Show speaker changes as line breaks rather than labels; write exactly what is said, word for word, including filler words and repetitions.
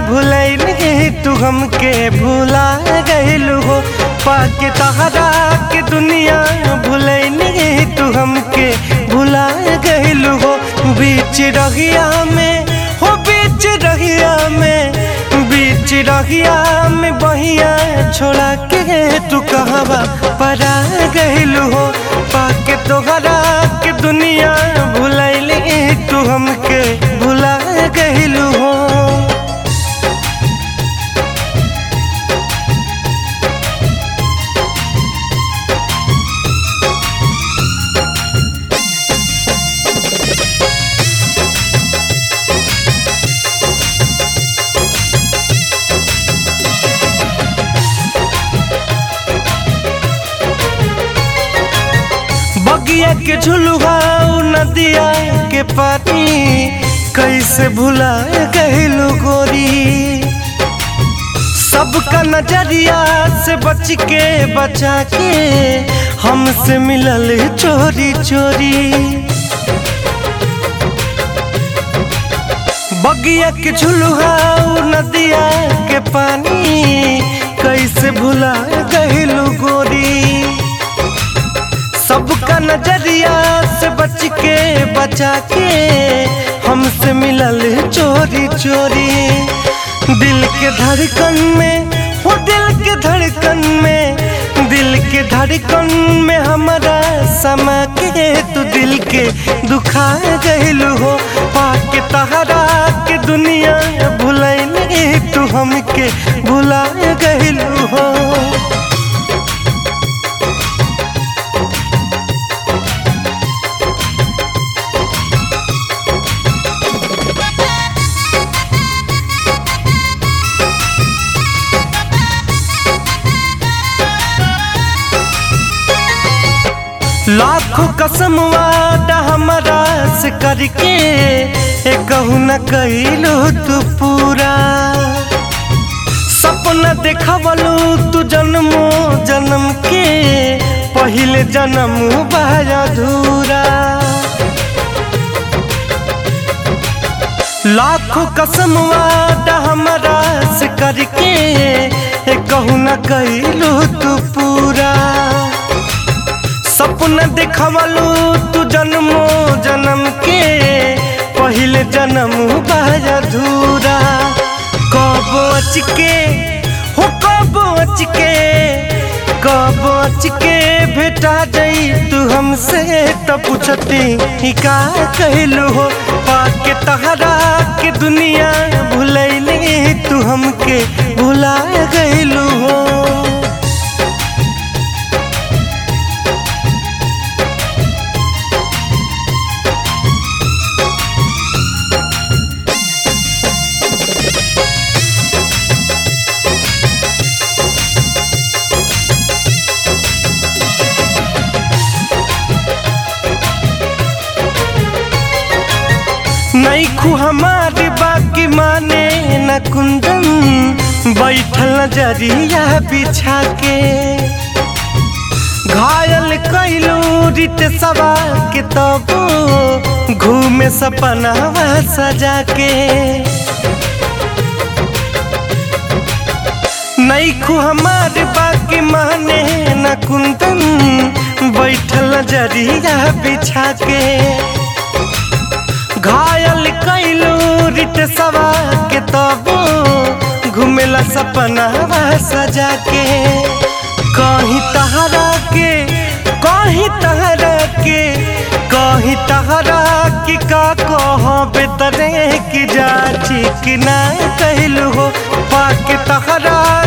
भुलैनी तू हमके भुला गइलू हो। पाके तहरा के दुनिया भुलैनी तू हमके भुला गइलू हो। बीच रहिया में हो बीच रहिया में बीच रहिया में बहिया छोड़ा के तू कहवा परा गइलू हो। पाके तोहरा के दुनिया भुलैली तू हमके भुला गइलू हो। बगिया के झुलुआ नदिया के पानी कैसे भुला गइलू गोरी। सबका नजरिया से बच के बचा के हमसे मिलल चोरी चोरी। बगिया के झुलुआ नदिया के पानी कैसे भुला गइलू गोरी। सबका नजरिया से बच के बचा के हमसे मिलल चोरी चोरी। दिल के धड़कन में हो दिल के धड़कन में दिल के धड़कन में हमारा समा के तू दिल के दुखा गइलू हो। पाके तहरा के दुनिया भुलैनी तू हमके भुला गइलू हो। लाखों कसम वादा हमारा से करके कहू न कइलू तू पूरा। सपना देखवलू तू जन्मो जन्म के पहले जन्म बा अधूरा। लाखों कसम वादा हमारा से करके कहू न कइलू तू पूरा। सपना देखवलू तू जन्मो जन्म के पहले जन्म बा अधूरा। कब अच के हो कब अच के कब अच के भेटा जाई तू हमसे तो पूछती का कहलू हो। पाके तहरा के दुनिया भुलैली तू हमके भुला गइलू हो। नैखू हमारी बाकी माने न कुंदन बैठल नजरिया बिछा के। घायल कैलू रित सवा के तब घूमे सपना सजा के। नैखू हमारी बाकी माने न कुंदन बैठल नजरिया बिछा के। घायल कैलू रिट सवा के तब घूमेला सपना सजा के। कहीं तहरा के कहीं तहरा के कहीं तहरा की का कह बेतरे की जाची कि ना कहलू हो। पाके तहरा